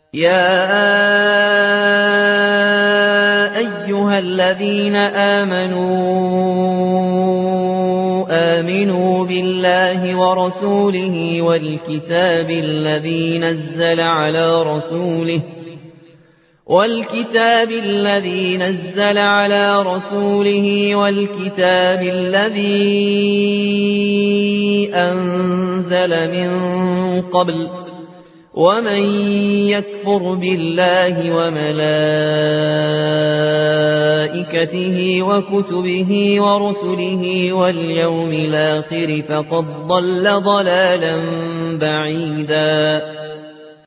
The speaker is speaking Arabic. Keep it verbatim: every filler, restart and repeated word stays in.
يا أيها الذين آمنوا آمنوا بالله ورسوله والكتاب الذي نزل على رسوله والكتاب الذي نزل على رسوله والكتاب الذي أنزل من قبل ومن يكفر بالله وملائكته وكتبه ورسله واليوم الآخر فقد ضل ضلالا بعيدا